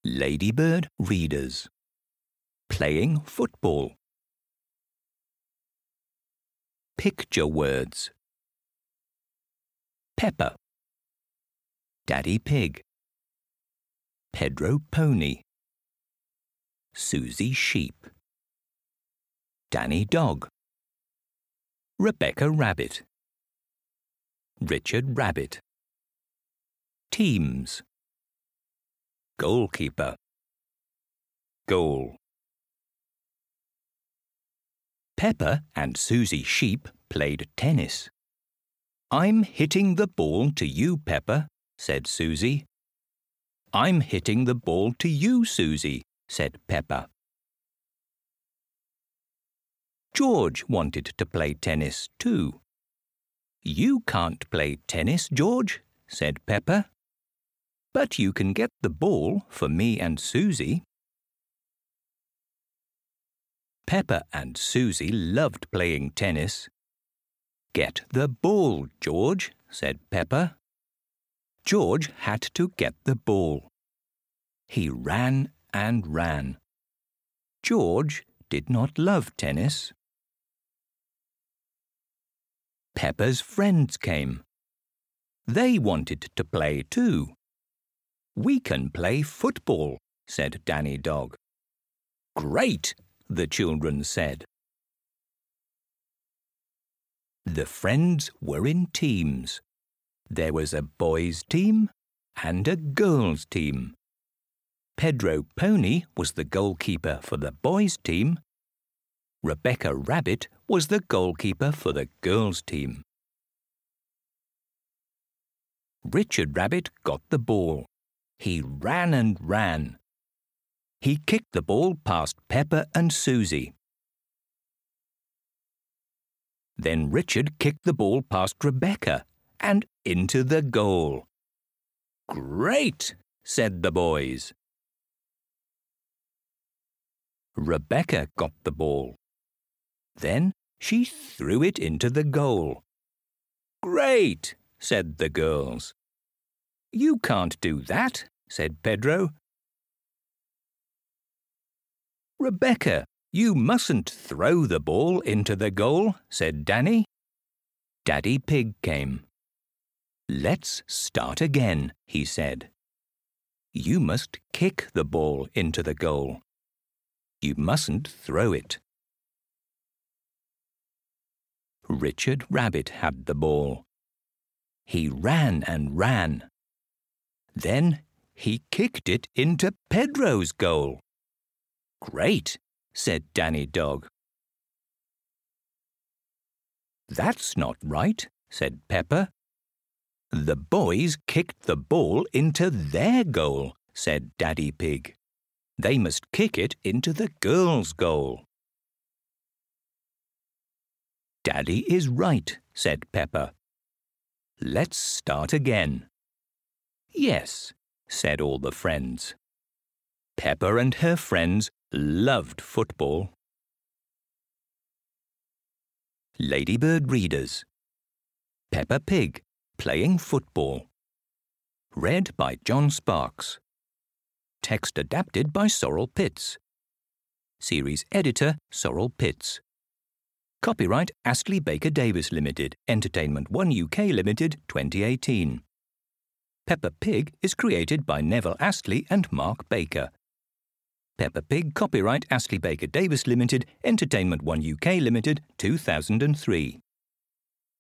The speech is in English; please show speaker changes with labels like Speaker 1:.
Speaker 1: Ladybird readers. Playing football. Picture words. Peppa. Daddy Pig. Pedro Pony. Susie Sheep. Danny Dog. Rebecca Rabbit. Richard Rabbit. Teams. Goalkeeper. Goal. Peppa and Susie Sheep played tennis. "I'm hitting the ball to you, Peppa," said Susie. "I'm hitting the ball to you, Susie," said Peppa. George wanted to play tennis too. "You can't play tennis, George," said Peppa. "But you can get the ball for me and Susie." Peppa and Susie loved playing tennis. "Get the ball, George," said Peppa. George had to get the ball. He ran and ran. George did not love tennis. Peppa's friends came. They wanted to play too. "We can play football," said Danny Dog. "Great!" the children said. The friends were in teams. There was a boys' team and a girls' team. Pedro Pony was the goalkeeper for the boys' team. Rebecca Rabbit was the goalkeeper for the girls' team. Richard Rabbit got the ball. He ran and ran. He kicked the ball past Peppa and Susie. Then Richard kicked the ball past Rebecca and into the goal. "Great!" said the boys. Rebecca got the ball. Then she threw it into the goal. "Great!" said the girls. "You can't do that," said Pedro. "Rebecca, you mustn't throw the ball into the goal," said Danny. Daddy Pig came. "Let's start again," he said. "You must kick the ball into the goal. You mustn't throw it." Richard Rabbit had the ball. He ran and ran. Then he kicked it into Pedro's goal. "Great!" said Danny Dog. "That's not right," said Peppa. "The boys kicked the ball into their goal," said Daddy Pig. "They must kick it into the girls' goal." "Daddy is right," said Peppa. "Let's start again." "Yes," said all the friends. Peppa and her friends loved football. Ladybird readers. Peppa Pig, playing football. Read by John Sparks. Text adapted by Sorrel Pitts. Series editor Sorrel Pitts. Copyright Astley Baker Davis Limited, Entertainment One UK Limited, 2018. Peppa Pig is created by Neville Astley and Mark Baker. Peppa Pig copyright Astley Baker Davis Limited, Entertainment One UK Limited, 2003.